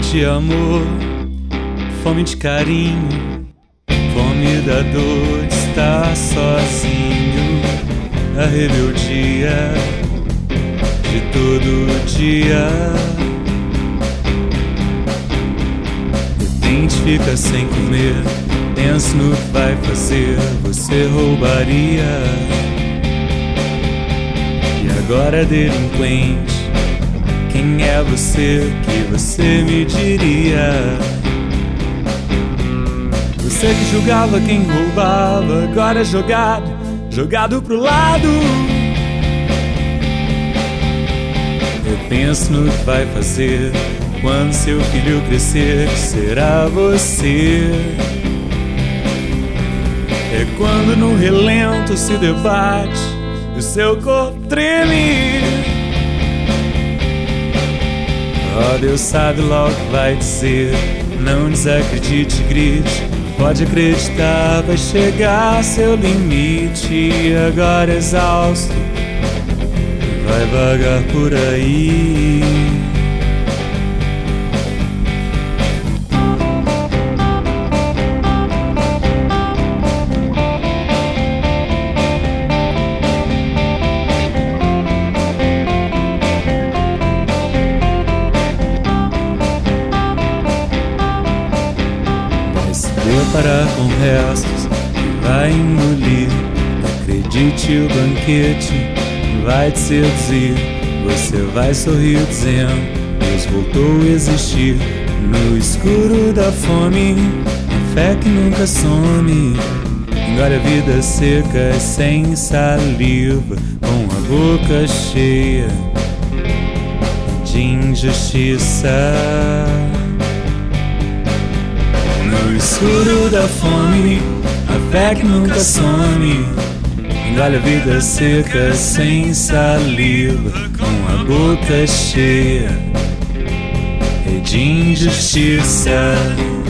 de amor, fome de carinho, fome da dor de estar sozinho. A rebeldia de todo dia. De repente fica sem comer, pensa no que vai fazer, você roubaria. E agora delinquente, quem é você, que você me diria? Você que julgava quem roubava, agora é jogado pro lado. Eu penso no que vai fazer quando seu filho crescer, que será você. É quando no relento se debate e o seu corpo treme. Oh, Deus sabe logo o que vai dizer. Não desacredite, grite. Pode acreditar, vai chegar seu limite. E agora exausto, vai vagar por aí. Parar com restos que vai engolir. Acredite, o banquete vai te seduzir. Você vai sorrir dizendo: Deus voltou a existir. No escuro da fome, a fé que nunca some. Engole a vida seca sem saliva, com a boca cheia de injustiça. No escuro da fome, a fé que nunca some. Engole a vida seca sem saliva, com a boca cheia de injustiça.